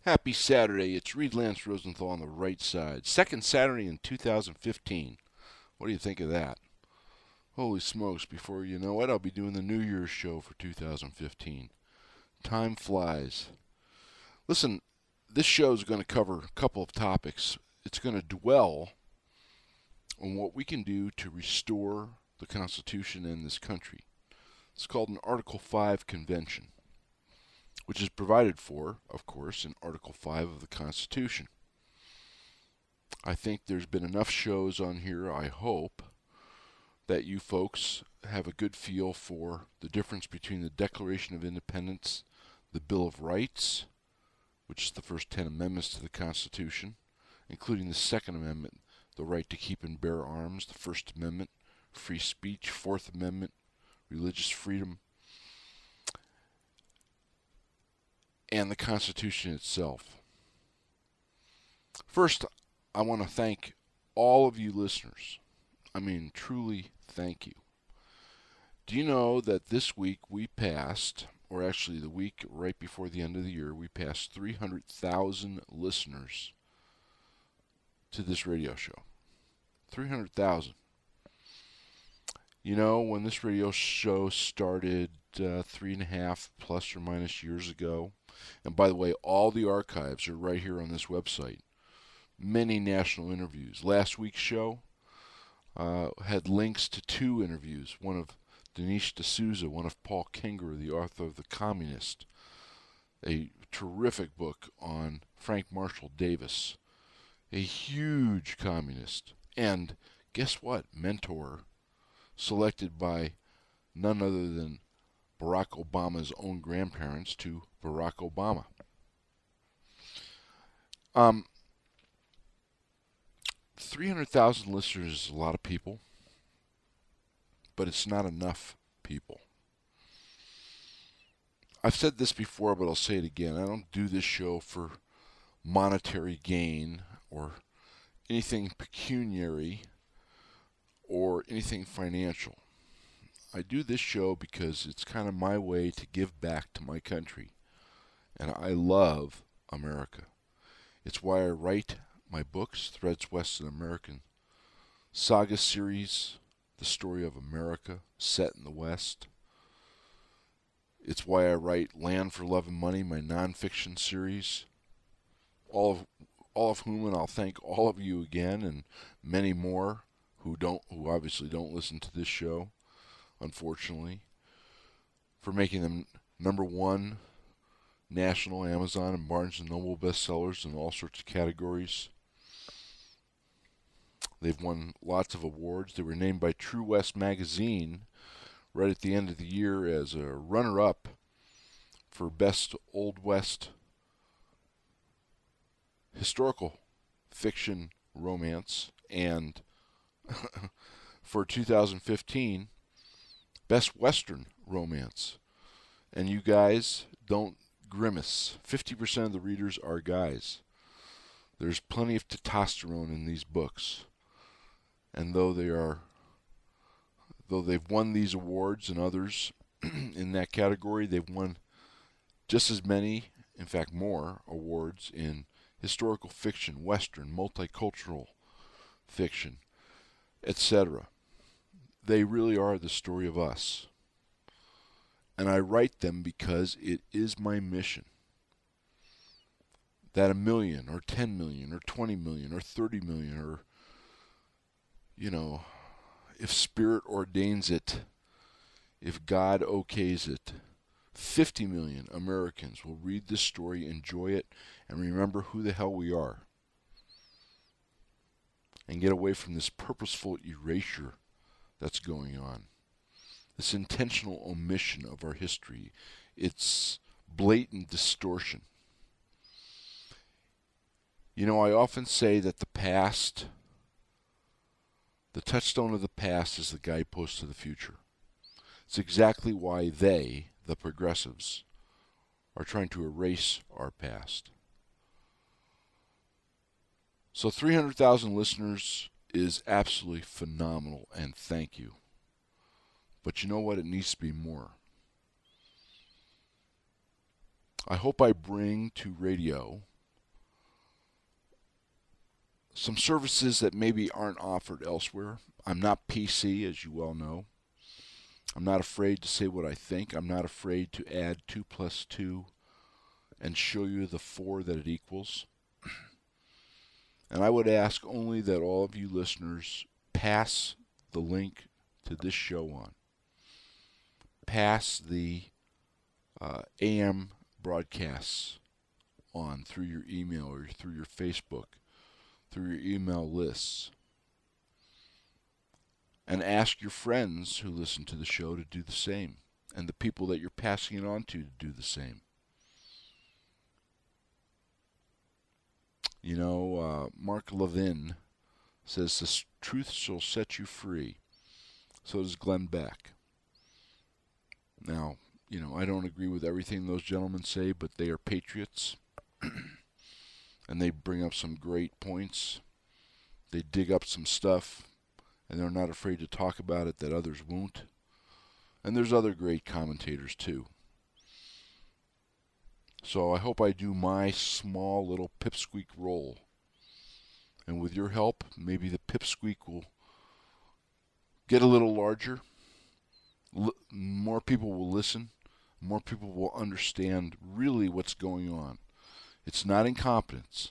Happy Saturday. It's Reed Lance Rosenthal on the right side. Second Saturday in 2015. What do you think of that? Holy smokes, before you know it, I'll be doing the New Year's show for 2015. Time flies. Listen, this show is going to cover a couple of topics. It's going to dwell on what we can do to restore the Constitution in this country. It's called an Article 5 convention, which is provided for, of course, in Article 5 of the Constitution. I think there's been enough shows on here, I hope, that you folks have a good feel for the difference between the Declaration of Independence, the Bill of Rights, which is the first 10 amendments to the Constitution, including the Second Amendment, the right to keep and bear arms, the First Amendment, free speech, Fourth Amendment, religious freedom, and the Constitution itself. First, I want to thank all of you listeners. I mean, truly thank you. Do you know that this week we passed, or actually the week right before the end of the year, we passed 300,000 listeners to this radio show? 300,000. You know, when this radio show started 3.5 plus or minus years ago, and by the way, all the archives are right here on this website. Many national interviews. Last week's show had links to 2 interviews, one of Dinesh D'Souza, one of Paul Kinger, the author of The Communist, a terrific book on Frank Marshall Davis, a huge communist, and guess what? Mentor, selected by none other than Barack Obama's own grandparents to Barack Obama. 300,000 listeners is a lot of people, but it's not enough people. I've said this before, but I'll say it again. I don't do this show for monetary gain or anything pecuniary or anything financial. I do this show because it's kind of my way to give back to my country. And I love America. It's why I write my books, Threads West and American Saga series, the story of America set in the West. It's why I write Land for Love and Money, my nonfiction series. All of whom, and I'll thank all of you again, and many more who obviously don't listen to this show, unfortunately, for making them #1 national Amazon and Barnes & Noble bestsellers in all sorts of categories. They've won lots of awards. They were named by True West magazine right at the end of the year as a runner-up for Best Old West Historical Fiction Romance, and for 2015, Best Western Romance. And you guys don't grimace. 50% of the readers are guys. There's plenty of testosterone in these books. And though they've won these awards and others in that category, they've won just as many, in fact more, awards in historical fiction, Western, multicultural fiction, etc. They really are the story of us. And I write them because it is my mission that 1 million or 10 million or 20 million or 30 million, or, you know, if Spirit ordains it, if God okays it, 50 million Americans will read this story, enjoy it, and remember who the hell we are. And get away from this purposeful erasure that's going on. This intentional omission of our history. It's blatant distortion. You know, I often say that the past, the touchstone of the past, is the guidepost to the future. It's exactly why they, the progressives, are trying to erase our past. So 300,000 listeners is absolutely phenomenal, and thank you. But you know what? It needs to be more. I hope I bring to radio some services that maybe aren't offered elsewhere. I'm not PC, as you well know. I'm not afraid to say what I think. I'm not afraid to add 2 plus 2 and show you the 4 that it equals. And I would ask only that all of you listeners pass the link to this show on. Pass the AM broadcasts on through your email or through your Facebook, through your email lists. And ask your friends who listen to the show to do the same, and the people that you're passing it on to do the same. You know, Mark Levin says, the truth shall set you free. So does Glenn Beck. Now, you know, I don't agree with everything those gentlemen say, but they are patriots. And they bring up some great points. They dig up some stuff, and they're not afraid to talk about it that others won't. And there's other great commentators too. So I hope I do my small little pipsqueak role. And with your help, maybe the pipsqueak will get a little larger. More people will listen. More people will understand really what's going on. It's not incompetence.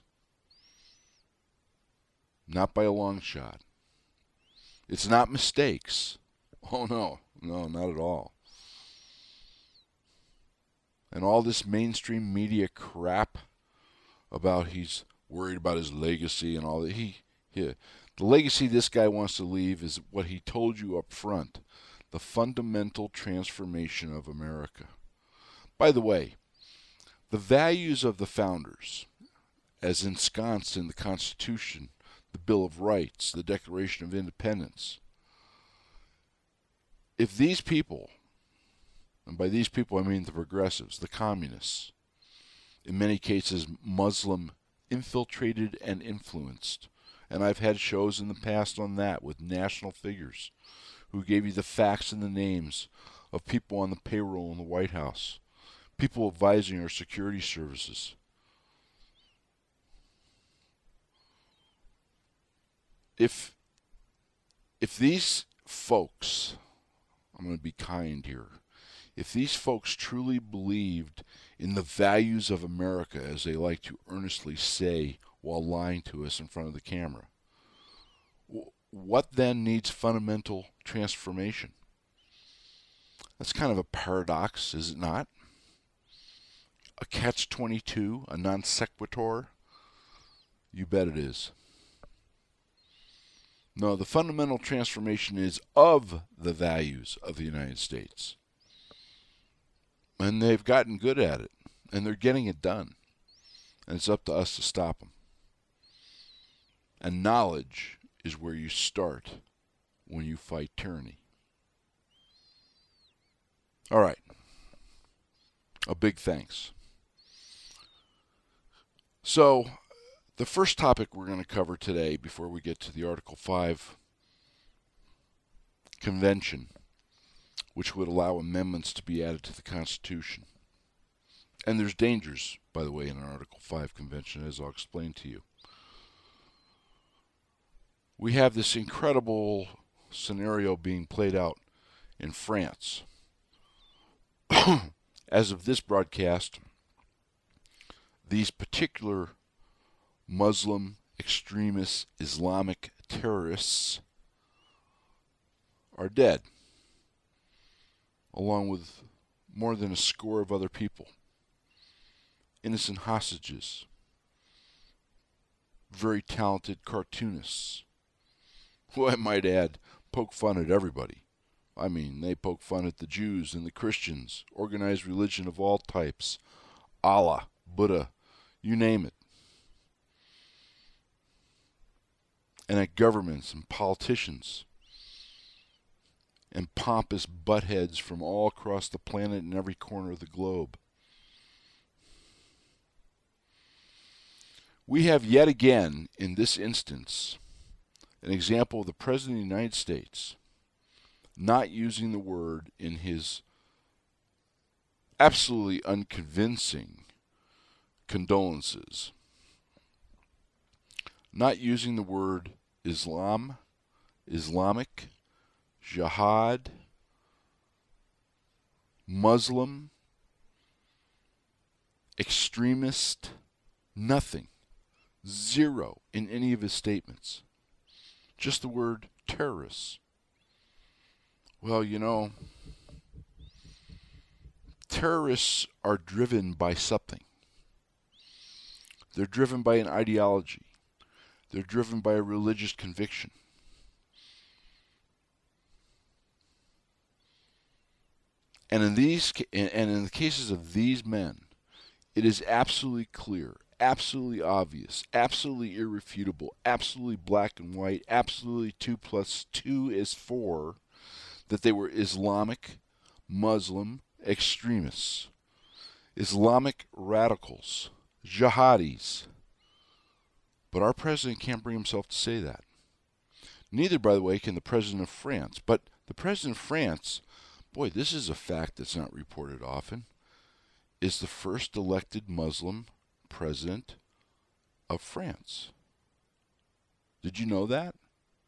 Not by a long shot. It's not mistakes. Oh no, not at all. And all this mainstream media crap about he's worried about his legacy and all that. The legacy this guy wants to leave is what he told you up front. The fundamental transformation of America. By the way, the values of the founders, as ensconced in the Constitution, the Bill of Rights, the Declaration of Independence, if these people, and by these people I mean the progressives, the communists, in many cases Muslim infiltrated and influenced, and I've had shows in the past on that with national figures who gave you the facts and the names of people on the payroll in the White House, people advising our security services. If these folks, I'm going to be kind here, if these folks truly believed in the values of America, as they like to earnestly say while lying to us in front of the camera, what then needs fundamental transformation? That's kind of a paradox, is it not? A catch-22, a non sequitur? You bet it is. No, the fundamental transformation is of the values of the United States. And they've gotten good at it. And they're getting it done. And it's up to us to stop them. And knowledge is where you start when you fight tyranny. All right. A big thanks. So, the first topic we're going to cover today, before we get to the Article 5 convention, which would allow amendments to be added to the Constitution. And there's dangers, by the way, in an Article 5 convention, as I'll explain to you. We have this incredible scenario being played out in France. As of this broadcast, these particular Muslim extremist Islamic terrorists are dead, along with more than a score of other people. Innocent hostages, very talented cartoonists, who I might add poke fun at everybody. I mean, they poke fun at the Jews and the Christians, organized religion of all types, Allah, Buddha, you name it. And at governments and politicians and pompous buttheads from all across the planet and every corner of the globe. We have yet again, in this instance, an example of the President of the United States not using the word in his absolutely unconvincing condolences, not using the word Islam, Islamic, jihad, Muslim, extremist, nothing. Zero in any of his statements. Just the word terrorists. Well, terrorists are driven by something. They're driven by an ideology. They're driven by a religious conviction. And in the cases of these men, it is absolutely clear, absolutely obvious, absolutely irrefutable, absolutely black and white, absolutely 2 + 2 is 4, that they were Islamic, Muslim extremists, Islamic radicals, jihadis. But our president can't bring himself to say that. Neither, by the way, can the president of France. But the president of France, boy, this is a fact that's not reported often, is the first elected Muslim president of France. Did you know that?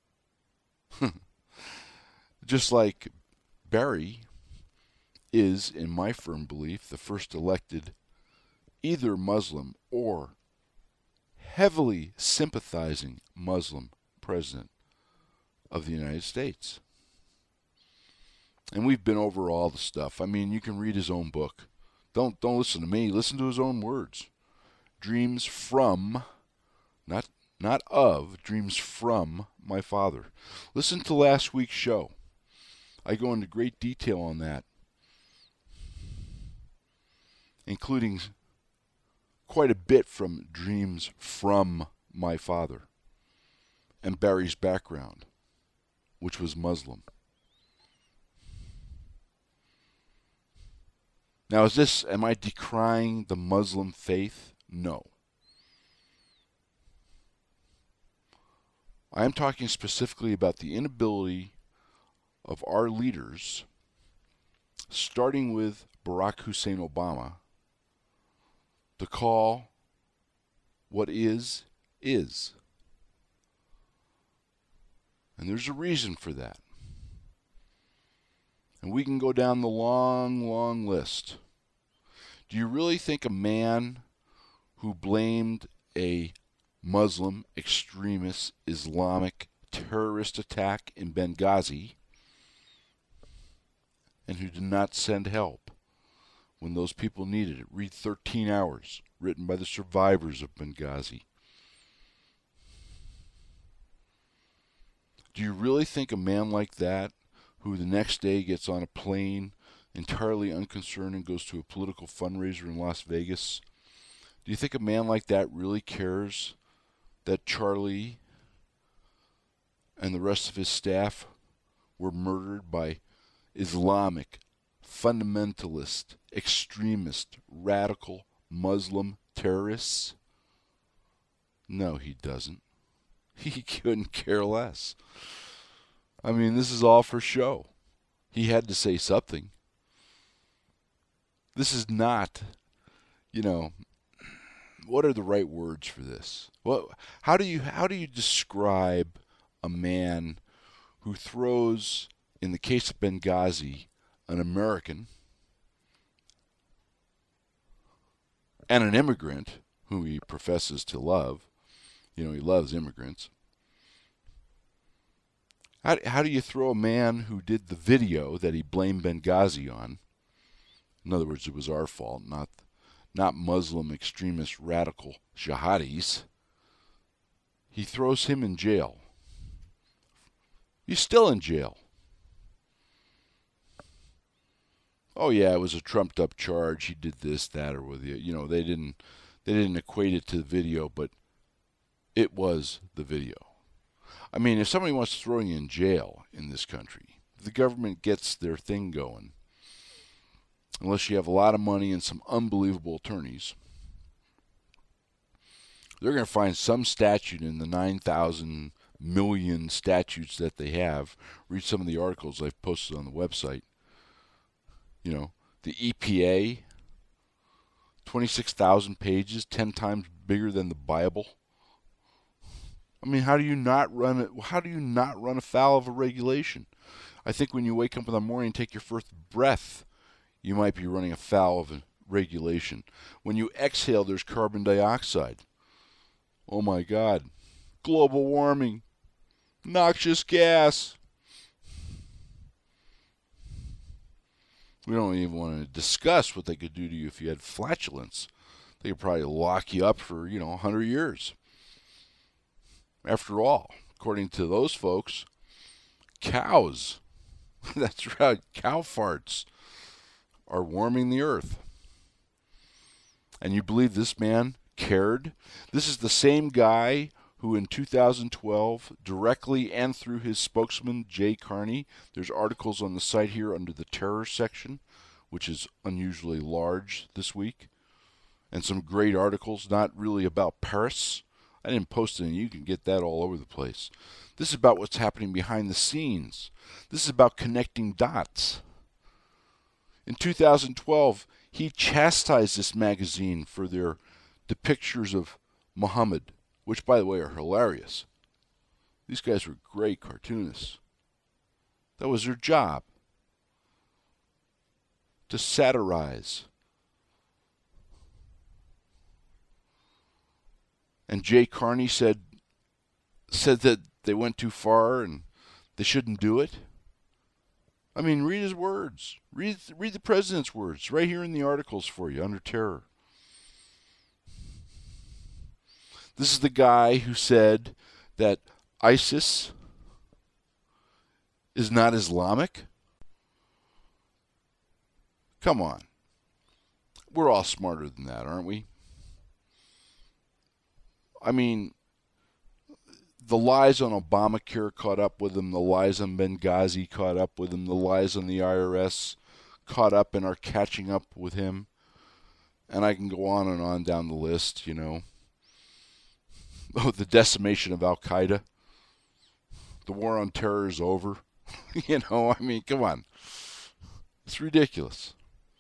Just like Barry is, in my firm belief, the first elected either Muslim or heavily sympathizing Muslim president of the United States. And we've been over all the stuff. I mean, you can read his own book. Don't listen to me. Listen to his own words. Dreams from, not of, dreams from my father. Listen to last week's show. I go into great detail on that, including quite a bit from Dreams from My Father and Barry's background, which was Muslim. Now, am I decrying the Muslim faith? No. I am talking specifically about the inability of our leaders, starting with Barack Hussein Obama, to call what is. And there's a reason for that. And we can go down the long, long list. Do you really think a man who blamed a Muslim extremist Islamic terrorist attack in Benghazi and who did not send help when those people needed it? Read 13 Hours, written by the survivors of Benghazi. Do you really think a man like that, who the next day gets on a plane entirely unconcerned and goes to a political fundraiser in Las Vegas, do you think a man like that really cares that Charlie and the rest of his staff were murdered by Islamic, fundamentalist, extremist, radical Muslim terrorists? No, he doesn't. He couldn't care less. I mean, this is all for show. He had to say something. This is not, what are the right words for this? How do you describe a man who throws, in the case of Benghazi, an American and an immigrant who he professes to love? He loves immigrants. How do you throw a man who did the video that he blamed Benghazi on? In other words, it was our fault, not Muslim extremist radical jihadis. He throws him in jail. He's still in jail. Oh yeah, it was a trumped up charge. He did this, that, or with you. They didn't equate it to the video, but it was the video. I mean, if somebody wants to throw you in jail in this country, if the government gets their thing going, unless you have a lot of money and some unbelievable attorneys, they're going to find some statute in the 9,000 million statutes that they have. Read some of the articles I've posted on the website. The EPA, 26,000 pages, 10 times bigger than the Bible. I mean, how do you not run it? How do you not run afoul of a regulation? I think when you wake up in the morning and take your first breath, you might be running afoul of a regulation. When you exhale, there's carbon dioxide. Oh my God. Global warming. Noxious gas. We don't even want to discuss what they could do to you if you had flatulence. They could probably lock you up for, 100 years. After all, according to those folks, cows, that's right, cow farts are warming the earth. And you believe this man cared? This is the same guy who in 2012, directly and through his spokesman, Jay Carney, there's articles on the site here under the terror section, which is unusually large this week, and some great articles, not really about Paris. I didn't post any. You can get that all over the place. This is about what's happening behind the scenes. This is about connecting dots. In 2012, he chastised this magazine for their depictures of Muhammad, which, by the way, are hilarious. These guys were great cartoonists. That was their job, to satirize. And Jay Carney said that they went too far and they shouldn't do it. I mean, read his words. Read the president's words right here in the articles for you under terror. This is the guy who said that ISIS is not Islamic. Come on. We're all smarter than that, aren't we? I mean, the lies on Obamacare caught up with him. The lies on Benghazi caught up with him. The lies on the IRS caught up and are catching up with him. And I can go on and on down the list, Oh, the decimation of Al-Qaeda. The war on terror is over. I mean, come on. It's ridiculous.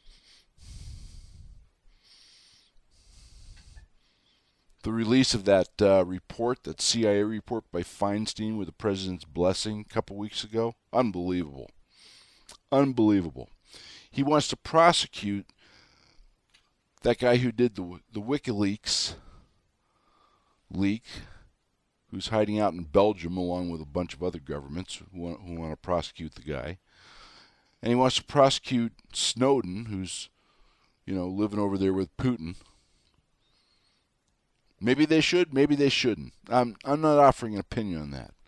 The release of that report, that CIA report by Feinstein with the president's blessing a couple weeks ago, unbelievable. Unbelievable. He wants to prosecute that guy who did the WikiLeaks leak, who's hiding out in Belgium along with a bunch of other governments who want to prosecute the guy. And he wants to prosecute Snowden, who's, living over there with Putin. Maybe they should, maybe they shouldn't. I'm not offering an opinion on that.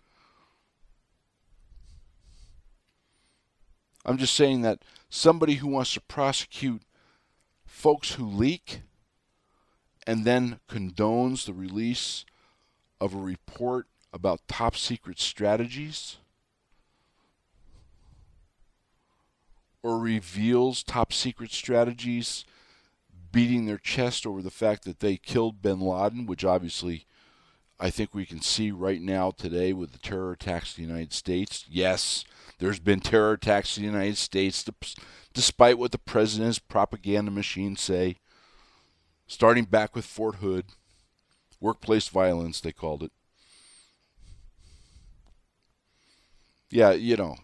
I'm just saying that somebody who wants to prosecute folks who leak and then condones the release of a report about top secret strategies or reveals top secret strategies beating their chest over the fact that they killed bin Laden, which obviously I think we can see right now today with the terror attacks in the United States. Yes, there's been terror attacks in the United States, despite what the president's propaganda machines say. Starting back with Fort Hood, workplace violence, they called it. Yeah,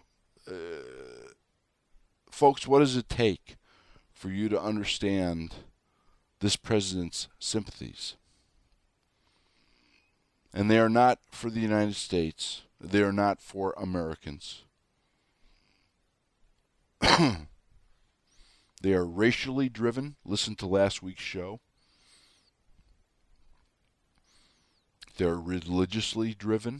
folks, what does it take for you to understand this president's sympathies? And they are not for the United States. They are not for Americans. They are racially driven. Listen to last week's show. They're religiously driven.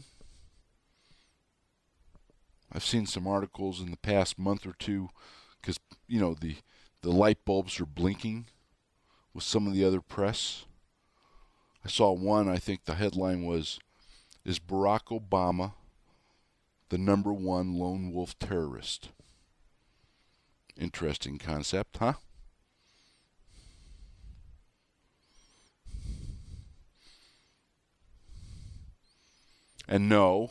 I've seen some articles in the past month or two because, the light bulbs are blinking with some of the other press. I saw one, I think the headline was, "Is Barack Obama the #1 lone wolf terrorist?" Interesting concept, huh? And no,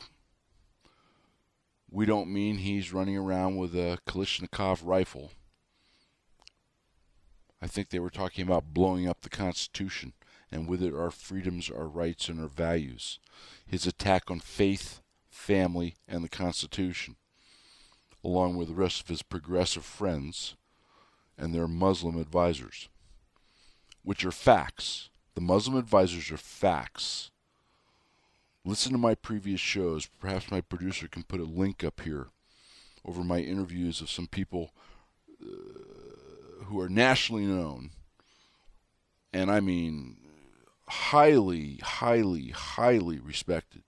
we don't mean he's running around with a Kalashnikov rifle. I think they were talking about blowing up the Constitution and with it our freedoms, our rights, and our values. His attack on faith, family, and the Constitution, along with the rest of his progressive friends and their Muslim advisors, which are facts. The Muslim advisors are facts. Listen to my previous shows. Perhaps my producer can put a link up here over my interviews of some people who are nationally known, and I mean highly, highly, highly respected,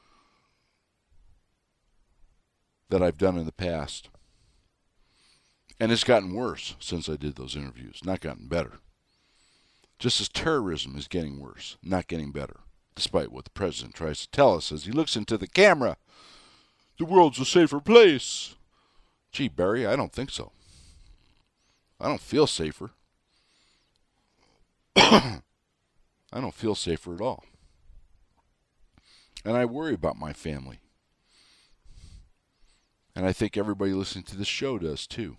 that I've done in the past. And it's gotten worse since I did those interviews, not gotten better. Just as terrorism is getting worse, not getting better, despite what the president tries to tell us as he looks into the camera. The world's a safer place. Gee, Barry, I don't think so. I don't feel safer. I don't feel safer at all. And I worry about my family. And I think everybody listening to this show does too.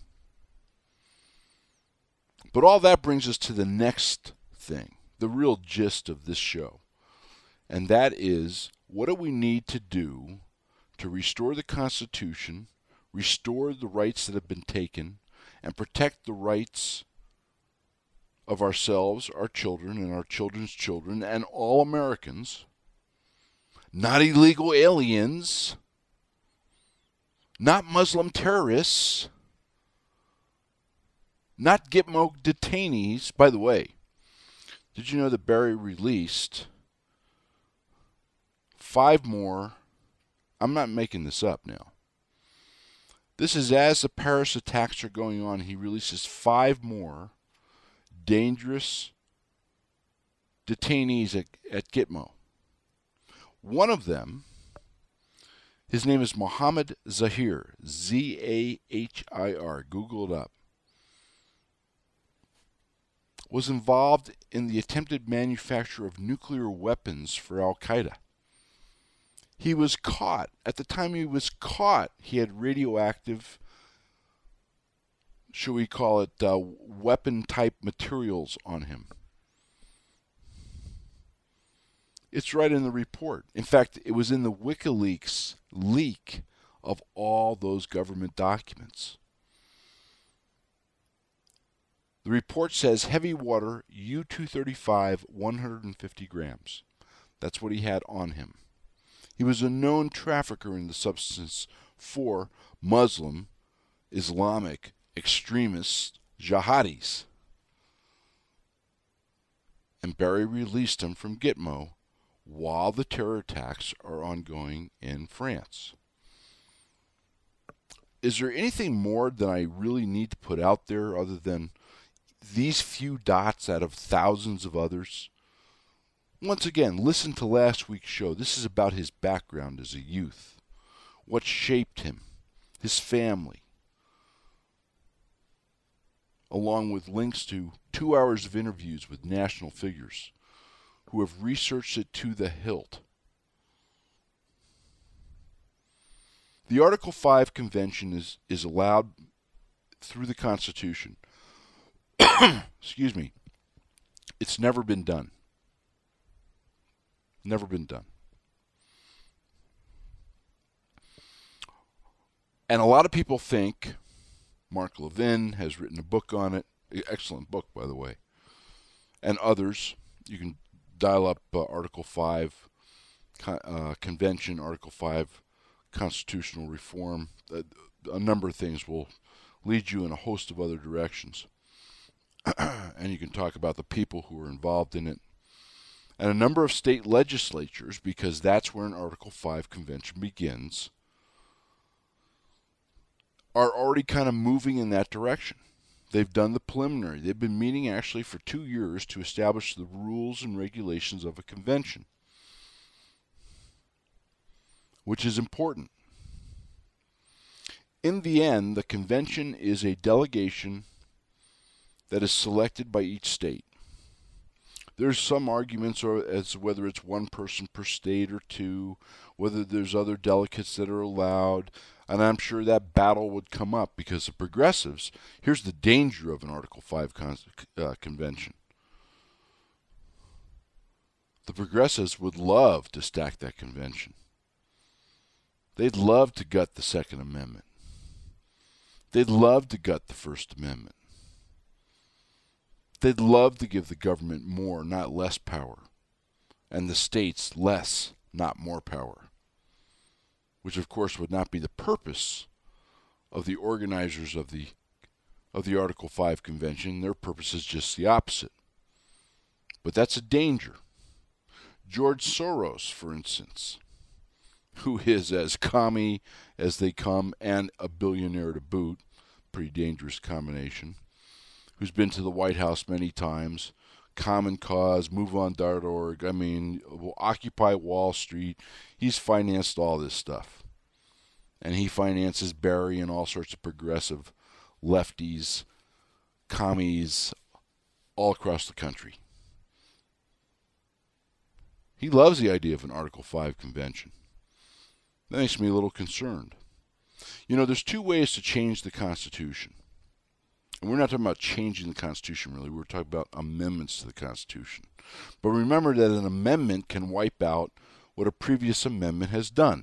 But all that brings us to the next thing, the real gist of this show. And that is, what do we need to do to restore the Constitution, restore the rights that have been taken, and protect the rights of ourselves, our children, and our children's children, and all Americans, not illegal aliens, not Muslim terrorists, not Gitmo detainees. By the way, did you know that Barry released 5 more? I'm not making this up now. This is as the Paris attacks are going on. He releases 5 more dangerous detainees at Gitmo. One of them, his name is Mohammed Zahir, Z-A-H-I-R. Google it up. Was involved in the attempted manufacture of nuclear weapons for Al-Qaeda. He was caught. At the time he was caught, he had radioactive, shall we call it, weapon-type materials on him. It's right in the report. In fact, it was in the WikiLeaks leak of all those government documents. The report says heavy water, U-235, 150 grams. That's what he had on him. He was a known trafficker in the substance for Muslim, Islamic, extremist jihadis. And Barry released him from Gitmo while the terror attacks are ongoing in France. Is there anything more that I really need to put out there other than these few dots out of thousands of others? Once again, listen to last week's show. This is about his background as a youth, what shaped him, his family, along with links to 2 hours of interviews with national figures who have researched it to the hilt. The Article 5 Convention is allowed through the Constitution. Excuse me. It's never been done. Never been done. And a lot of people think, Mark Levin has written a book on it, excellent book, by the way, and others. You can dial up Article 5 Convention, Article 5 Constitutional Reform. A number of things will lead you in a host of other directions. And you can talk about the people who are involved in it. And a number of state legislatures, because that's where an Article 5 convention begins, are already kind of moving in that direction. They've done the preliminary. They've been meeting actually for 2 years to establish the rules and regulations of a convention, which is important. In the end, the convention is a delegation that is selected by each state. There's some arguments as to whether it's 1 person per state or 2, whether there's other delegates that are allowed, and I'm sure that battle would come up because the progressives, here's the danger of an Article 5 convention. The progressives would love to stack that convention. They'd love to gut the Second Amendment. They'd love to gut the First Amendment. They'd love to give the government more, not less power, and the states less, not more power, which of course would not be the purpose of the organizers of the Article 5 convention. Their purpose is just the opposite. But that's a danger. George Soros, for instance, who is as commie as they come and a billionaire to boot, pretty dangerous combination, who's been to the White House many times, Common Cause, MoveOn.org, Occupy Wall Street. He's financed all this stuff. And he finances Barry and all sorts of progressive lefties, commies, all across the country. He loves the idea of an Article 5 convention. That makes me a little concerned. You know, there's two ways to change the Constitution. And we're not talking about changing the Constitution, really. We're talking about amendments to the Constitution. But remember that an amendment can wipe out what a previous amendment has done.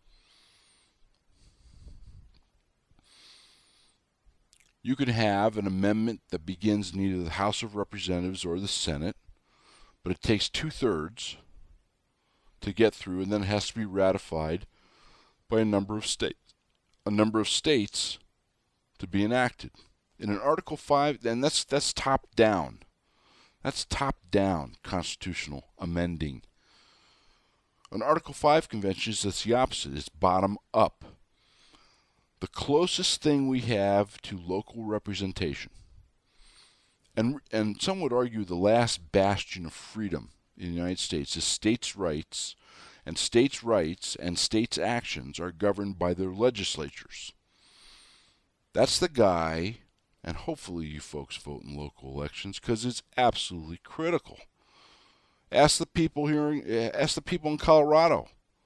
You can have an amendment that begins in either the House of Representatives or the Senate, but it takes 2/3 to get through, and then it has to be ratified by a number of states to be enacted. In an Article 5, and that's top down. That's top down constitutional amending. An Article 5 convention is just the opposite. It's bottom up. The closest thing we have to local representation, and some would argue the last bastion of freedom in the United States, is states' rights, and states' rights and states' actions are governed by their legislatures. That's the guy, and hopefully you folks vote in local elections because it's absolutely critical. Ask the people in Colorado,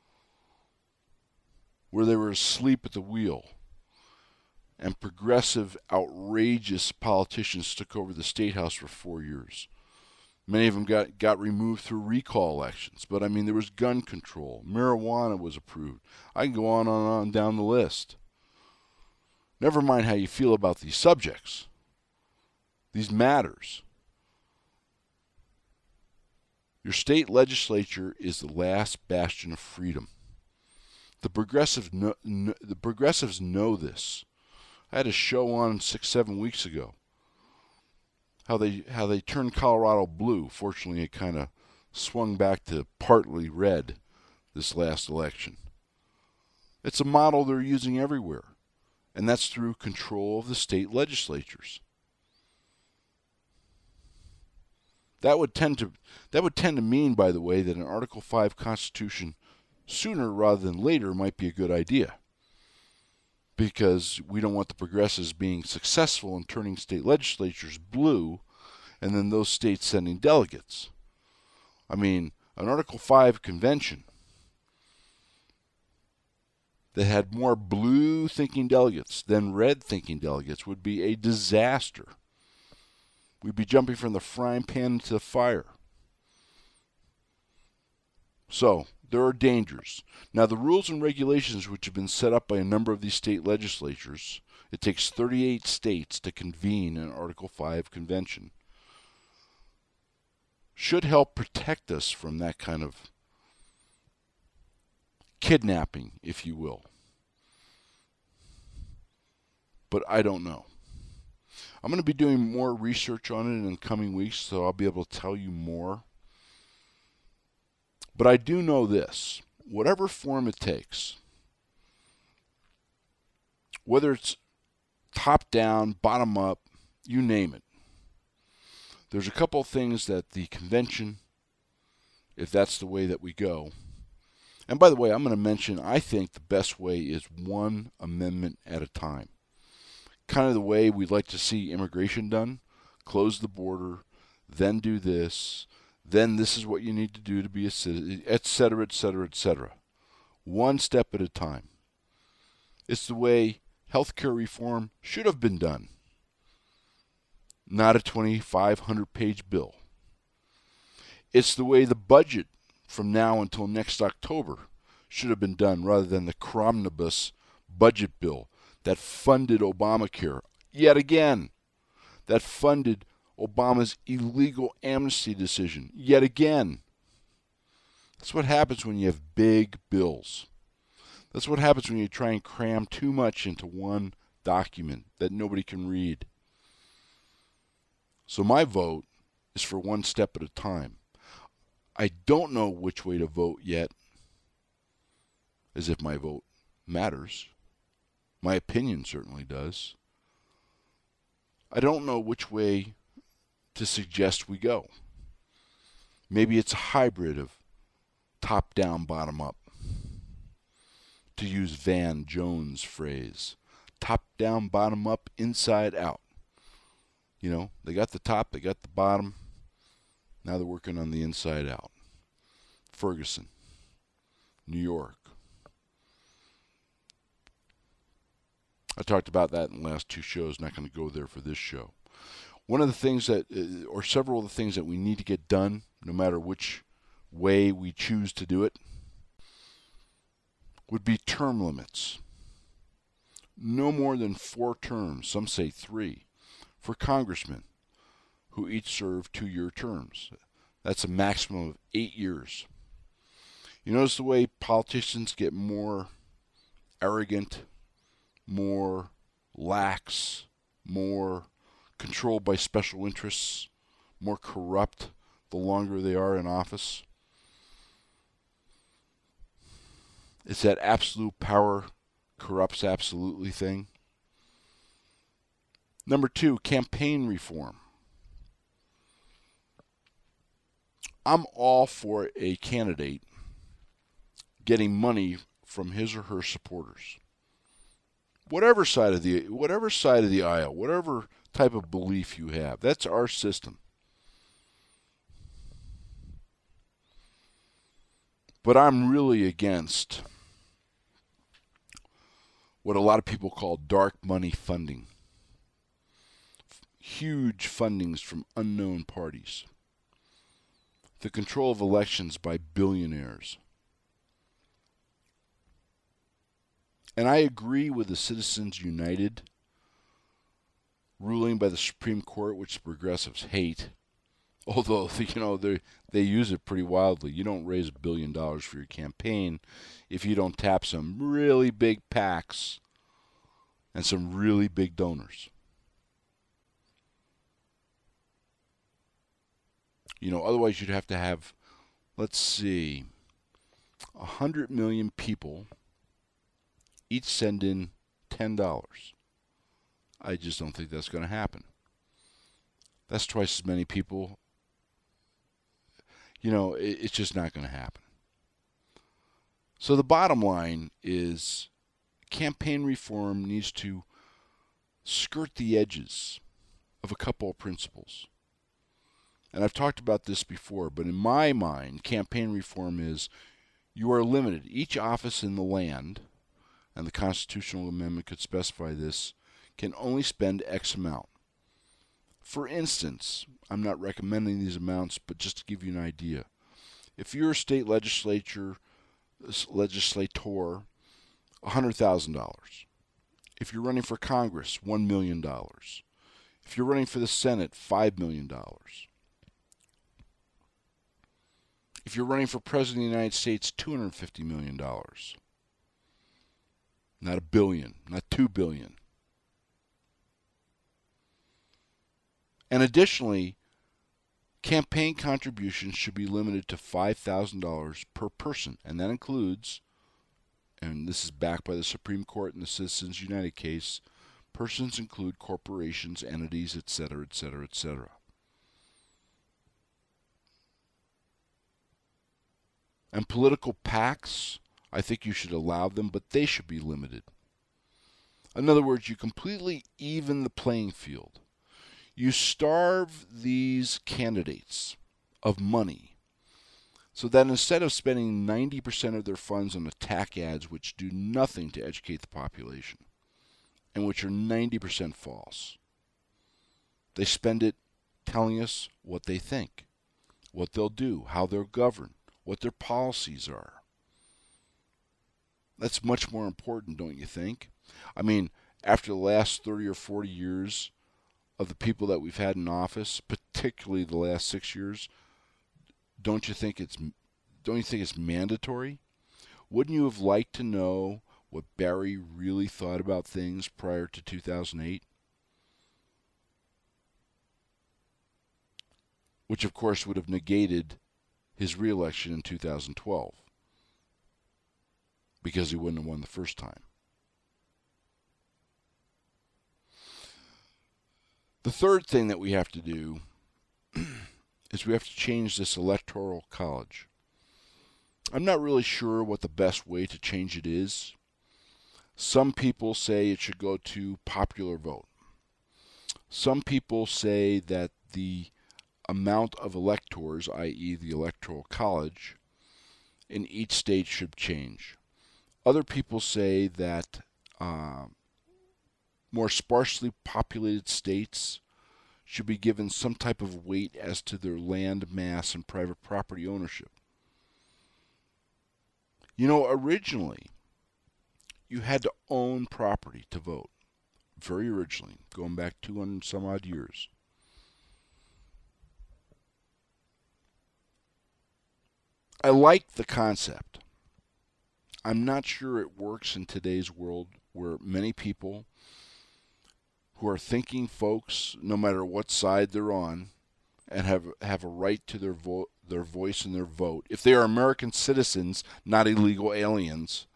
where they were asleep at the wheel, and progressive, outrageous politicians took over the State House for 4 years. Many of them got removed through recall elections. But, there was gun control. Marijuana was approved. I can go on down the list. Never mind how you feel about these subjects. These matters. Your state legislature is the last bastion of freedom. The progressives know this. I had a show on 6-7 weeks ago. How they turned Colorado blue. Fortunately, it kind of swung back to partly red this last election. It's a model they're using everywhere, and that's through control of the state legislatures. That would tend to mean, by the way, that an Article 5 Constitution sooner rather than later might be a good idea, because we don't want the progressives being successful in turning state legislatures blue and then those states sending delegates. An Article 5 convention that had more blue-thinking delegates than red-thinking delegates would be a disaster. We'd be jumping from the frying pan into the fire. So, there are dangers. Now, the rules and regulations which have been set up by a number of these state legislatures, it takes 38 states to convene an Article 5 convention, should help protect us from that kind of kidnapping, if you will. But I don't know. I'm going to be doing more research on it in coming weeks, so I'll be able to tell you more. But I do know this. Whatever form it takes, whether it's top down, bottom up, you name it, there's a couple of things that the convention, if that's the way that we go, and by the way, I'm going to mention, I think the best way is one amendment at a time. Kind of the way we'd like to see immigration done. Close the border, then do this, then this is what you need to do to be a citizen, etc., etc., etc. One step at a time. It's the way healthcare reform should have been done. Not a 2,500-page bill. It's the way the budget from now until next October should have been done, rather than the cromnibus budget bill that funded Obamacare yet again, that funded Obama's illegal amnesty decision yet again. That's what happens when you have big bills. That's what happens when you try and cram too much into one document that nobody can read. So my vote is for one step at a time. I don't know which way to vote yet, as if my vote matters. My opinion certainly does. I don't know which way to suggest we go. Maybe it's a hybrid of top-down, bottom-up. To use Van Jones' phrase, top-down, bottom-up, inside-out. You know, they got the top, they got the bottom. Now they're working on the inside-out. Ferguson, New York. I talked about that in the last two shows. Not going to go there for this show. One of the things that, or several of the things that we need to get done, no matter which way we choose to do it, would be term limits. No more than 4 terms, some say 3, for congressmen who each serve 2-year terms. That's a maximum of 8 years. You notice the way politicians get more arrogant, more lax, more controlled by special interests, more corrupt the longer they are in office? It's that absolute power corrupts absolutely thing. Number 2, campaign reform. I'm all for a candidate getting money from his or her supporters. Whatever side of the aisle, whatever type of belief you have, that's our system. But I'm really against what a lot of people call dark money funding. Huge fundings from unknown parties. The control of elections by billionaires. And I agree with the Citizens United ruling by the Supreme Court, which the progressives hate. Although, you know, they use it pretty wildly. You don't raise $1 billion for your campaign if you don't tap some really big PACs and some really big donors. You know, otherwise you'd have to have, let's see, 100 million people each send in $10. I just don't think that's going to happen. That's twice as many people. You know, it's just not going to happen. So the bottom line is campaign reform needs to skirt the edges of a couple of principles. And I've talked about this before, but in my mind, campaign reform is you are limited. Each office in the land, and the constitutional amendment could specify this, can only spend X amount. For instance, I'm not recommending these amounts, but just to give you an idea. If you're a state legislator, $100,000. If you're running for Congress, $1 million. If you're running for the Senate, $5 million. If you're running for President of the United States, $250 million. Not $1 billion, not $2 billion. And additionally, campaign contributions should be limited to $5,000 per person. And that includes, and this is backed by the Supreme Court in the Citizens United case, persons include corporations, entities, etc., etc., etc. And political PACs, I think you should allow them, but they should be limited. In other words, you completely even the playing field. You starve these candidates of money so that instead of spending 90% of their funds on attack ads which do nothing to educate the population and which are 90% false, they spend it telling us what they think, what they'll do, how they'll govern, what their policies are. That's much more important, don't you think? I mean, after the last 30 or 40 years of the people that we've had in office, particularly the last 6 years, don't you think it's mandatory? Wouldn't you have liked to know what Barry really thought about things prior to 2008? Which, of course, would have negated his reelection in 2012 because he wouldn't have won the first time. The third thing that we have to do is we have to change this electoral college. I'm not really sure what the best way to change it is. Some people say it should go to popular vote. Some people say that the amount of electors, i.e. the electoral college, in each state should change. Other people say that more sparsely populated states should be given some type of weight as to their land mass and private property ownership. You know, originally, you had to own property to vote. Very originally, going back 200 some odd years. I like the concept. I'm not sure it works in today's world where many people who are thinking folks, no matter what side they're on, and have a right to their voice and their vote. If they are American citizens, not illegal aliens,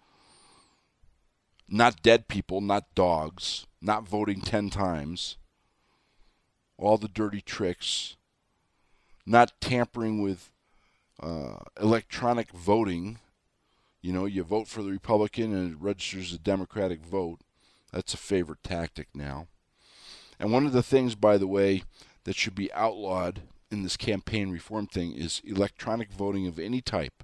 not dead people, not dogs, not voting 10 times, all the dirty tricks, not tampering with electronic voting. You know, you vote for the Republican and it registers a Democratic vote. That's a favorite tactic now. And one of the things, by the way, that should be outlawed in this campaign reform thing is electronic voting of any type.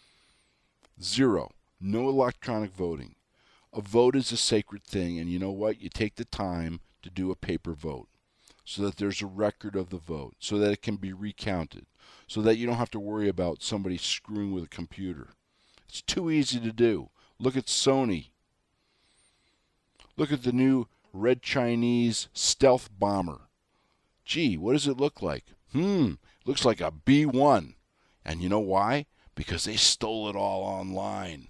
0. No electronic voting. A vote is a sacred thing, and you know what? You take the time to do a paper vote so that there's a record of the vote, so that it can be recounted, so that you don't have to worry about somebody screwing with a computer. It's too easy to do. Look at Sony. Look at the new Red Chinese stealth bomber. Gee, what does it look like? Looks like a B-1. And you know why? Because they stole it all online.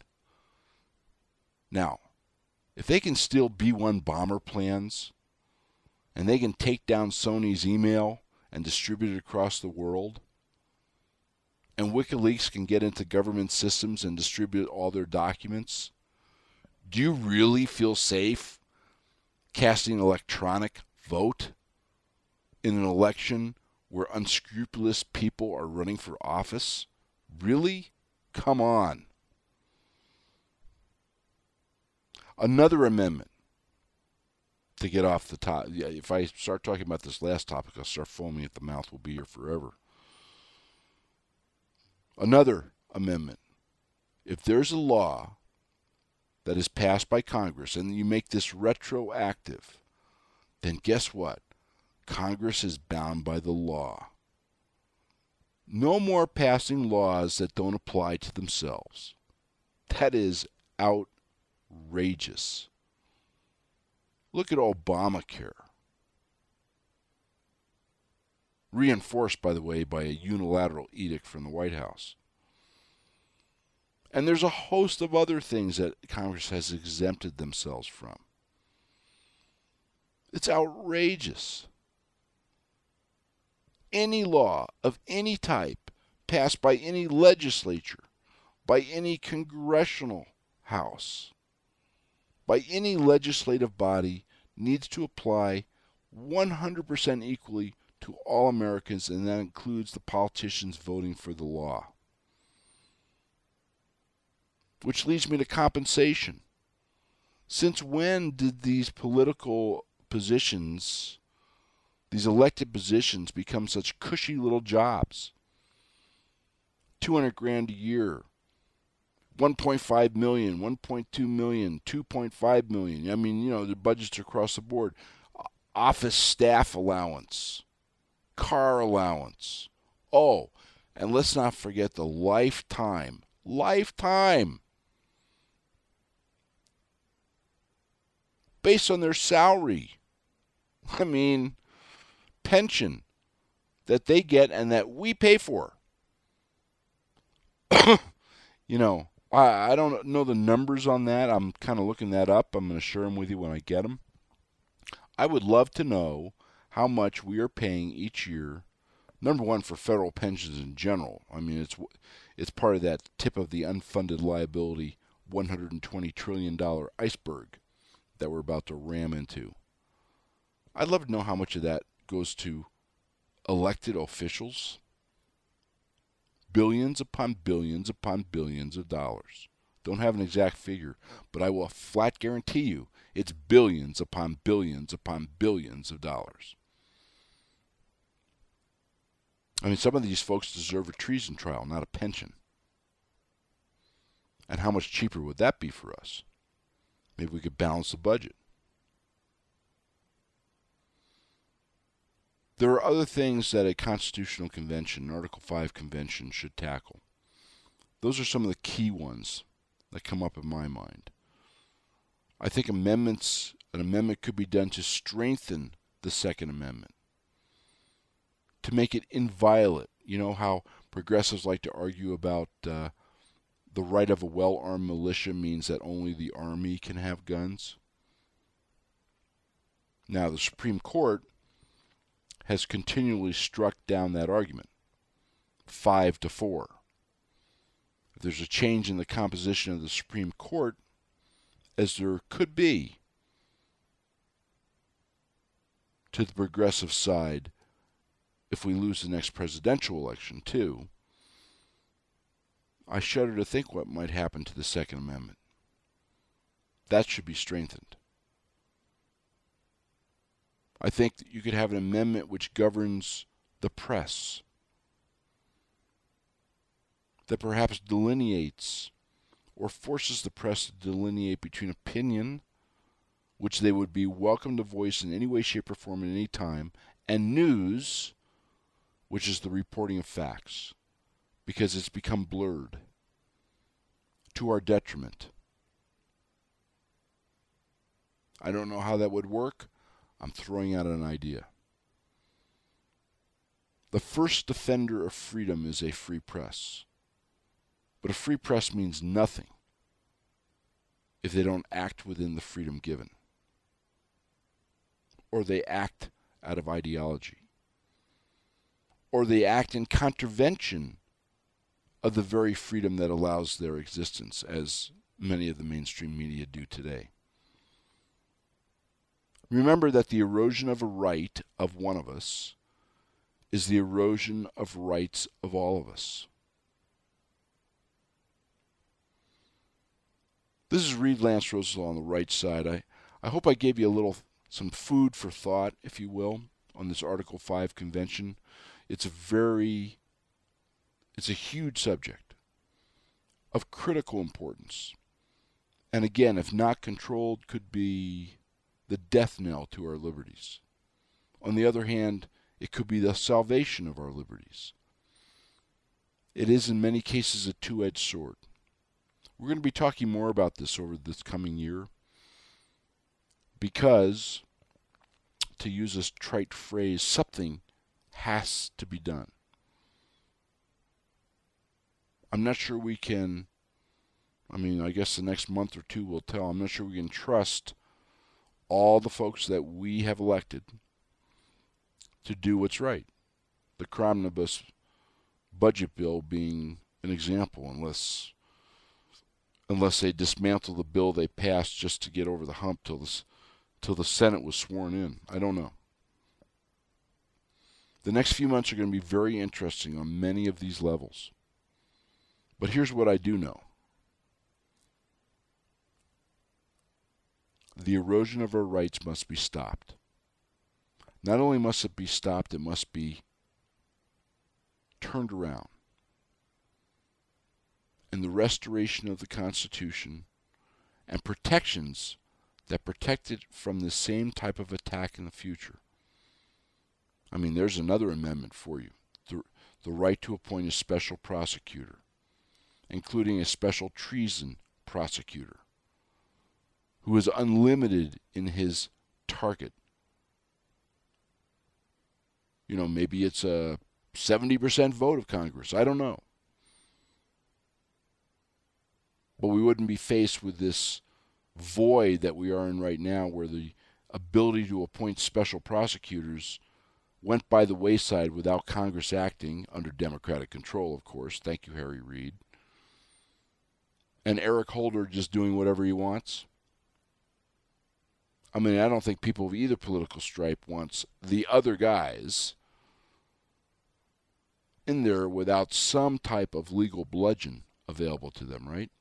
Now, if they can steal B-1 bomber plans, and they can take down Sony's email and distribute it across the world, and WikiLeaks can get into government systems and distribute all their documents, do you really feel safe casting an electronic vote in an election where unscrupulous people are running for office? Really? Come on. Another amendment to get off the top. Yeah, if I start talking about this last topic, I'll start foaming at the mouth. We'll be here forever. Another amendment. If there's a law that is passed by Congress and you make this retroactive, then guess what? Congress is bound by the law. No more passing laws that don't apply to themselves. That is outrageous. Look at Obamacare. Reinforced, by the way, by a unilateral edict from the White House. And there's a host of other things that Congress has exempted themselves from. It's outrageous. Any law of any type passed by any legislature, by any congressional house, by any legislative body needs to apply 100% equally to all Americans, and that includes the politicians voting for the law. Which leads me to compensation. Since when did these political positions, these elected positions, become such cushy little jobs? $200,000 a year, $1.5 million, $1.2 million, $2.5 million. I mean, you know, the budgets are across the board. Office staff allowance, car allowance. Oh, And let's not forget the lifetime, based on their salary. I mean, pension that they get and that we pay for. You know, I don't know the numbers on that. I'm kind of looking that up. I'm going to share them with you when I get them. I would love to know how much we are paying each year, number one, for federal pensions in general. I mean, it's part of that tip of the unfunded liability $120 trillion iceberg that we're about to ram into. I'd love to know how much of that goes to elected officials. Billions upon billions upon billions of dollars. Don't have an exact figure, but I will flat guarantee you it's billions upon billions upon billions of dollars. I mean, some of these folks deserve a treason trial, not a pension. And how much cheaper would that be for us? Maybe we could balance the budget. There are other things that a constitutional convention, an Article 5 convention, should tackle. Those are some of the key ones that come up in my mind. I think an amendment could be done to strengthen the Second Amendment, to make it inviolate. You know how progressives like to argue about the right of a well-armed militia means that only the Army can have guns? Now, the Supreme Court has continually struck down that argument, 5-4. If there's a change in the composition of the Supreme Court, as there could be to the progressive side if we lose the next presidential election too, I shudder to think what might happen to the Second Amendment. That should be strengthened. I think that you could have an amendment which governs the press, that perhaps delineates or forces the press to delineate between opinion, which they would be welcome to voice in any way, shape, or form at any time, and news, which is the reporting of facts, because it's become blurred to our detriment. I don't know how that would work. I'm throwing out an idea. The first defender of freedom is a free press. But a free press means nothing if they don't act within the freedom given, or they act out of ideology, or they act in contravention of the very freedom that allows their existence, as many of the mainstream media do today. Remember that the erosion of a right of one of us is the erosion of rights of all of us. This is Reed Lance Rosenthal on the right side. I hope I gave you some food for thought, if you will, on this Article 5 convention. It's a huge subject of critical importance. And again, if not controlled, could be the death knell to our liberties. On the other hand, it could be the salvation of our liberties. It is in many cases a two-edged sword. We're going to be talking more about this over this coming year because, to use this trite phrase, something has to be done. I'm not sure we can, I guess the next month or two will tell. I'm not sure we can trust all the folks that we have elected to do what's right. The omnibus budget bill being an example, unless they dismantle the bill they passed just to get over the hump till the Senate was sworn in. I don't know. The next few months are going to be very interesting on many of these levels. But here's what I do know. The erosion of our rights must be stopped. Not only must it be stopped, it must be turned around. And the restoration of the Constitution and protections that protect it from the same type of attack in the future. There's another amendment for you. the right to appoint a special prosecutor, including a special treason prosecutor, who is unlimited in his target. You know, maybe it's a 70% vote of Congress. I don't know. But we wouldn't be faced with this void that we are in right now, where the ability to appoint special prosecutors went by the wayside without Congress acting, under Democratic control, of course. Thank you, Harry Reid. And Eric Holder just doing whatever he wants. I mean, I don't think people of either political stripe wants the other guys in there without some type of legal bludgeon available to them, right?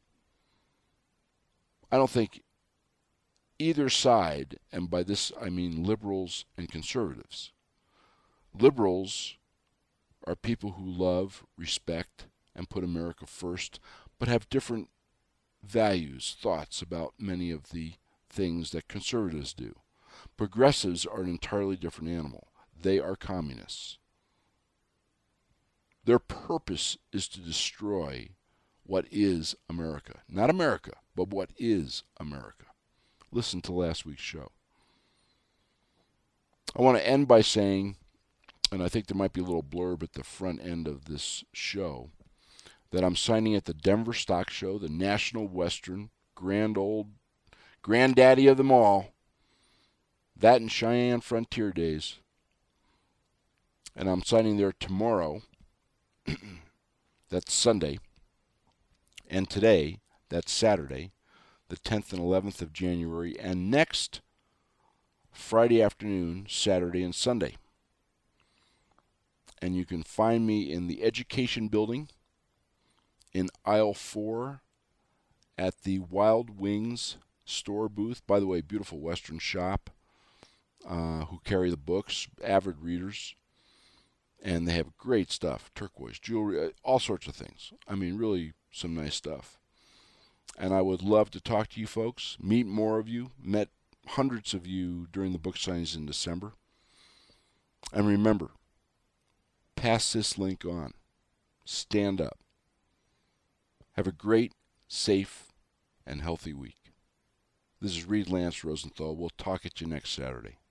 I don't think either side, and by this I mean liberals and conservatives. Liberals are people who love, respect, and put America first, but have different values, thoughts about many of the things that conservatives do. Progressives are an entirely different animal. They are communists. Their purpose is to destroy what is America. Not America, but what is America. Listen to last week's show. I want to end by saying, and I think there might be a little blurb at the front end of this show, that I'm signing at the Denver Stock Show, the National Western, granddaddy of them all. That and Cheyenne Frontier Days. And I'm signing there tomorrow. That's Sunday. And today, that's Saturday, the 10th and 11th of January. And next Friday afternoon, Saturday and Sunday. And you can find me in the Education Building in aisle 4 at the Wild Wings store booth. By the way, beautiful Western shop who carry the books, avid readers. And they have great stuff, turquoise, jewelry, all sorts of things. I mean, really some nice stuff. And I would love to talk to you folks, meet more of you, met hundreds of you during the book signings in December. And remember, pass this link on. Stand up. Have a great, safe, and healthy week. This is Reed Lance Rosenthal. We'll talk at you next Saturday.